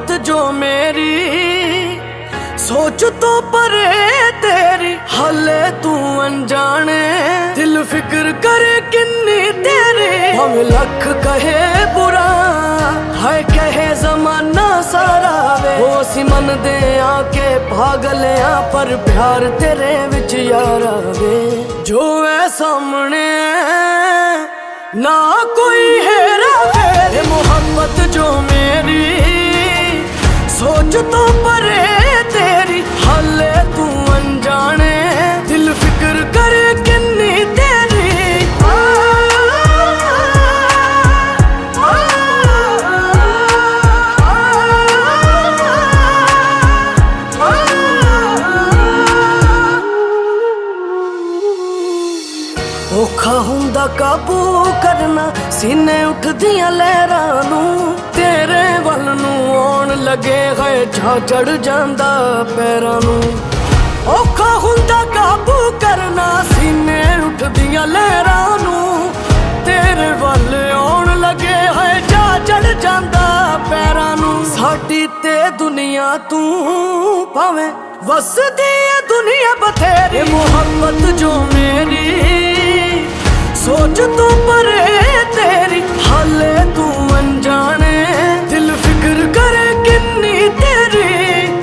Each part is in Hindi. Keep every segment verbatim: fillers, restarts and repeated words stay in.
मोहब्बत जो मेरी सोच तो परे तेरी, हाले तू अनजाने दिल फिक्र करे किन्नी तेरी। हम लख कहे बुरा है कहे जमाना सारा वे, वो असी मन दे आके पागल आ पर प्यार तेरे विच यारा वे। जो है सामने ना कोई हेरा फेरे, मोहब्बत जो मेरी सोच तो परे तेरी, हाले तू अनजाने दिल फिक्र करे किन्नी तेरी। औखा हुंदा काबू करना सीने उठदियां लहरां नूं, तेरे वल नूं आउण लगे है जा चढ़ जांदा पैरां नूं। औखा हुंदा काबू करना सीने उठदियां लहरां नूं, तेरे वल आउण लगे है जा चढ़ जांदा पैरां नूं। साडी ते दुनिया तू भावें वसदी है दुनिया बथेरी, मोहब्बत जो मेरी सोच तो परे तेरी, हाले तू अनजाने दिल फिक्र करे किन्नी तेरी।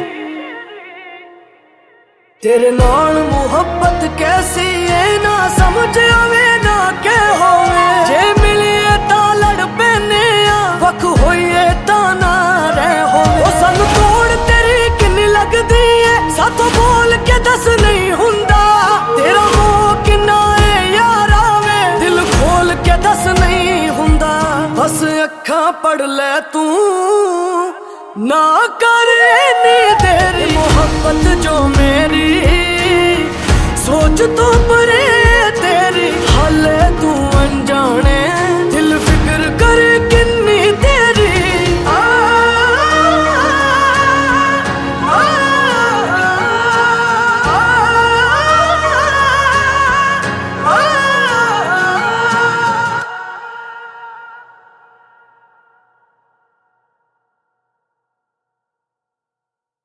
तेरे नाल मुहब्बत कैसी है ना समझ आवे ना के होवे, जे मिलिए तां लड़ पैने आ वख होइए तां ना रह होवे। ओ सानू तोड़ तेरी किन्नी लगदी है साथों बोल के दस नहीं हुंदा, तेरा मोह किन्ना है यारा वे दिल खोल के दस नहीं हुंदा। बस अखां पढ़ ले तू ना कर नी तेरी, मोहब्बत जो मेरी सोच तो परे